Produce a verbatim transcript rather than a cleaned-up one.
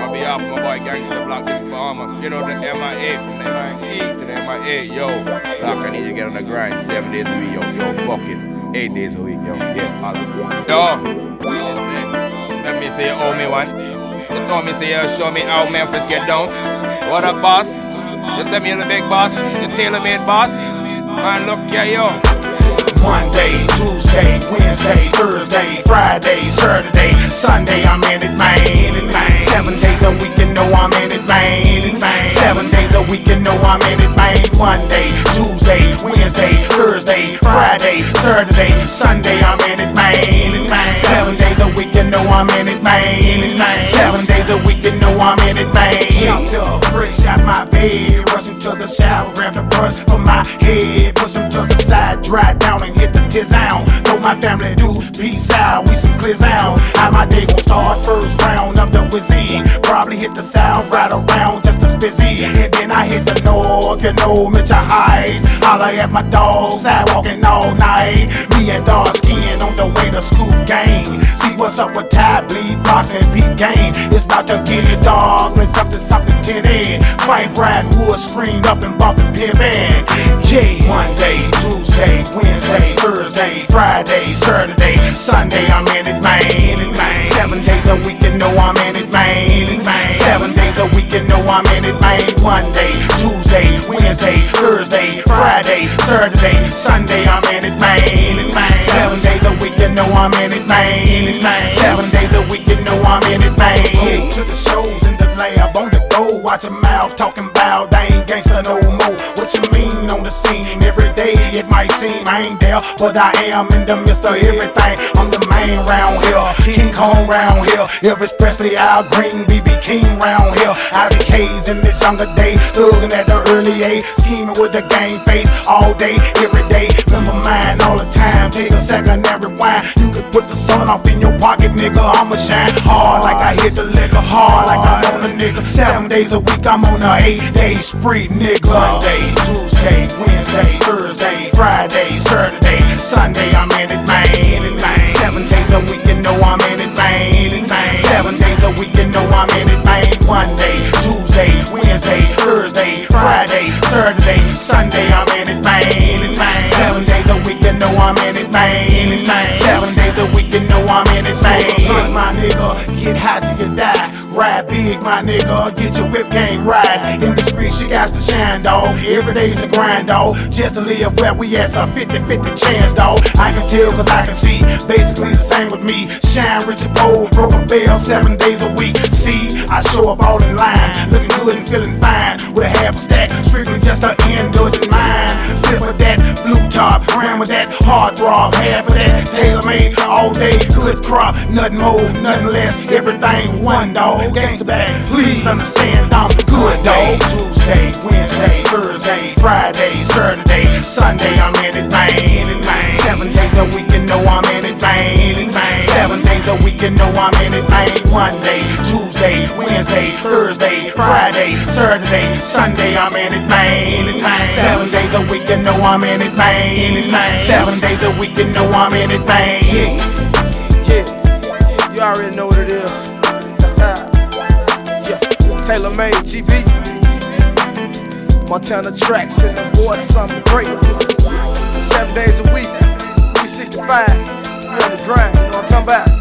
On behalf of my boy Gangsta Black, this is Bahamas. Get out the M I A from the M I E to the M I A, yo. Black, I need to get on the grind seven days a week, yo. Yo, fuck it. Eight days a week, yo. Yeah, all yo. Let me say you owe me one. You told me say you show me how Memphis get down. What up, boss? You tell me you're the big boss, the tailor-made boss. Man, look here, yo. Monday, Tuesday, Wednesday, Thursday, Friday, Saturday, Sunday, I'm in it, man. Seven days a week, you know I'm in it, man. Seven days a week, you know I'm in it, man. Monday, Tuesday, Wednesday, Thursday, Friday, Saturday, Sunday, I'm in it, man. Seven days a week, you know I'm in it, man. Seven days a week, you know I'm in it, man. Jumped up, fresh out my bed, rushing to the shower, grab the brush from my head, push him to the side, dry down and hit the tizown. Throw my family dudes, peace out, we some clears out. How my day gon' start, first round of the whizzy. Probably hit the south right around just as busy. And then I hit the north, you know, Mitchell Heights. Holla at my dogs, out walking all night. Me and dark skin on the way to school gang. See what's up with Ty Bleed, Box and Pete Game. It's about to get it dark, let's jump to something ten in. Fight riding wood, screamed up and bumping pin band. Yeah, Monday, Tuesday, Wednesday, Thursday, Friday, Saturday, Sunday, I'm in it, man. Seven days a week, you know I'm in it, man. Seven days a week, you know I'm in it, man. Monday, Tuesday, Wednesday, Thursday, Friday, Saturday, Sunday, I'm in it, man. Seven days a week, you know I'm in it, man. Seven days a week, you know I'm in it, man. To the shows in the lab, on the go, watch your mouth talking about they ain't gangsta no more. What you mean on the scene? Every day it might seem I ain't there, but I am in the midst of everything. I'm the man round here, King Kong round here, Elvis Presley, Al Green, B B King round here. I be K's in this younger day, looking at the early age, scheming with the game face all day, every day. Remember mine all the time, take a second and rewind. You could put the sun off in your pocket, nigga, I'ma shine hard like I hit the liquor, hard like I'm on a nigga. Seven days a week, I'm on a eight day spree, nigga. Monday, Tuesday, Wednesday, Thursday, Friday, Saturday, Sunday, I'm in it, man. Seven days a week, you know I'm in it, man. Seven days a week, you know I'm in it, man. Monday, Tuesday, Wednesday, Thursday, Friday, Saturday, Sunday, I'm in it, man. Seven days a week, you know I'm in it, man. Seven days a week, you know I'm in it, man. Drink, my nigga, get high till you die. Ride big, my nigga, get your whip game right. In the street, she got to shine, dawg. Every day's a grind, dawg. Just to live where we at, a fifty fifty chance, dawg. I can tell cause I can see, basically the same with me. Shine, Richard Bowl, broke a bell seven days a week. See, I show up all in line, looking good and feeling fine. With a half a stack, strictly just to indulge in mine. Flip with that blue top, ram with that hard throb. Half of that tailor-made, all day, good crop. Nothing more, nothing less, everything one, dawg. Gangsta back, please understand I'm good, dawg. Tuesday, Wednesday, Thursday, Friday, Saturday, Sunday, I'm in it, man. Seven days a week, you know I'm in it, man. Seven days a week, you know I'm in it, man. Monday, Tuesday, Wednesday, Thursday, Friday, Saturday, Sunday, I'm in it, man. Seven days a week, you know I'm in it, man. Seven days a week, you know I'm in it, man. Yeah, yeah, you already know what it is. Yeah, tailor-made G V, Montana Tracks, and the boy something great. Seven days a week, three sixty-five, we on the grind, you know what I'm talking about?